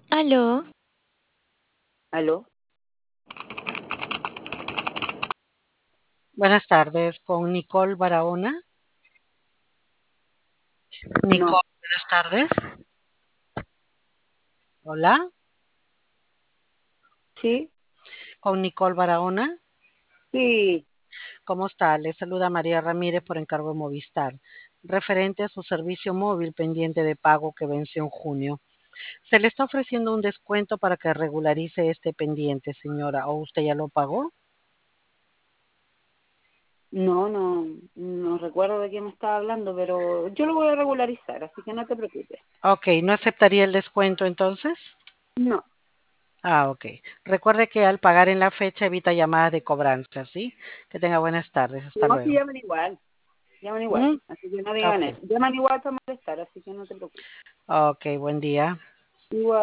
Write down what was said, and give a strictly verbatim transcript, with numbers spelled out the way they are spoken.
Aló, ¿Aló? Buenas tardes, con Nicole Barahona. No. Nicole, buenas tardes. Hola, ¿Sí? con Nicole Barahona. Sí. ¿Cómo está? Le saluda María Ramírez por encargo de Movistar, referente a su servicio móvil pendiente de pago que venció en junio. Se le está ofreciendo un descuento para que regularice este pendiente, señora, ¿o usted ya lo pagó? No, no, no recuerdo de quién me estaba hablando, pero yo lo voy a regularizar, así que no te preocupes. Ok, ¿no aceptaría el descuento entonces? No. Ah, ok. Recuerde que al pagar en la fecha evita llamadas de cobranza, ¿sí? Que tenga buenas tardes. Hasta No, sí luego. llaman igual, llaman igual, ¿Mm? así que no digan Ok, eso. Llaman igual para molestar, así que no te preocupes. ok, buen día. Igual.